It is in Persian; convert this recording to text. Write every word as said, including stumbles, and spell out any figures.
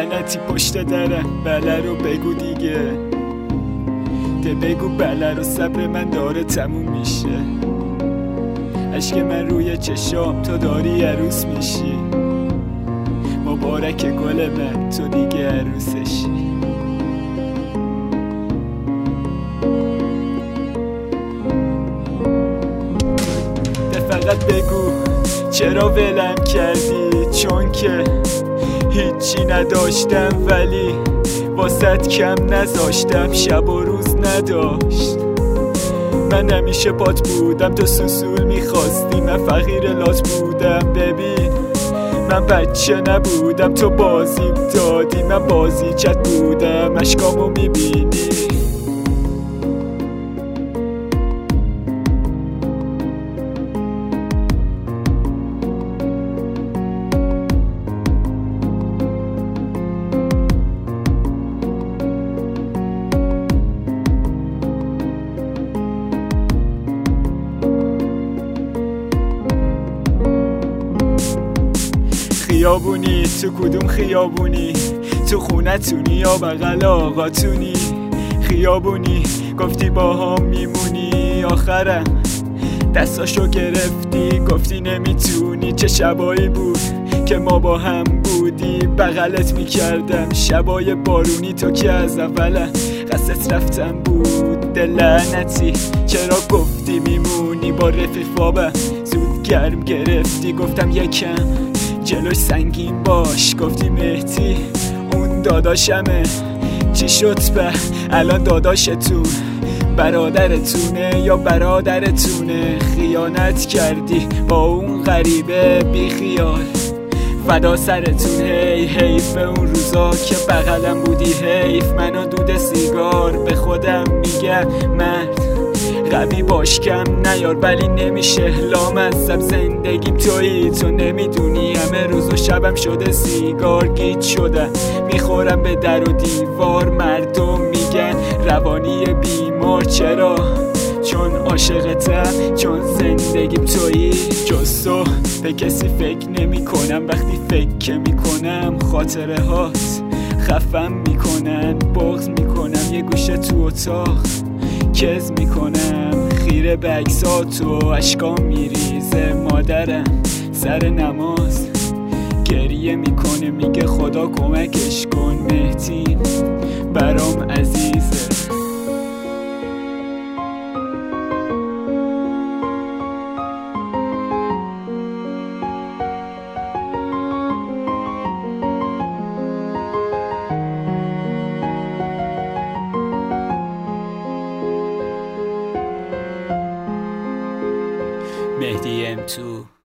لعنتی پشت درم، بله رو بگو دیگه، ده بگو بله رو. صبر من داره تموم میشه، عشق من روی چشام، تو داری عروس میشی. مبارک گل من، تو دیگه عروسشی. ده فقط بگو چرا ولم کردی، چون که هیچی نداشتم ولی واسط کم نذاشتم، شب و روز نداشت. من همیشه پات بودم، تو سوسول میخواستی، من فقیر لات بودم. ببین من بچه نبودم، تو بازیم دادی، من بازی چت بودم. اشکامو میبینی، خیابونی تو کدوم خیابونی، تو خونتونی یا بغل آقاتونی؟ خیابونی گفتی با هم میمونی، آخرم دستاشو گرفتی گفتی نمیتونی. چه شبایی بود که ما با هم بودی، بغلت میکردم شبای بارونی. تو که از اولم قصدت رفتم بود، دل لعنتی چرا گفتی میمونی؟ با رفیق بابم زود گرم گرفتی، گفتم یکم جلوش سنگین باش، گفتی مهدی اون داداشمه. چی شد به الان داداشتون برادرتونه یا برادرتونه؟ خیانت کردی با اون غریبه بی خیال، فدا سرتون. هی حیف اون روزا که بغلم بودی، حیف منو دود سیگار. به خودم میگم مرد قوی باش، کم نیار ولی نمیشه لامصب. زندگیم تویی، تو نمیدونی همه روز و شبم شده سیگار. گیج شدم میخورم به در و دیوار، مردم میگن روانی بیمار. چرا؟ چون عاشقتم، چون زندگیم تویی. جز تو به کسی فکر نمی کنم، وقتی فکر که میکنم خاطره هات خفم میکنن. بغض میکنم یه گوشه تو اتاق کز میکنم، خیره به عکسات و اشکام میریزه. مادرم سر نماز گریه میکنه، میگه خدا کمکش کن. مهدی برام عزیزه. مهدی ام تو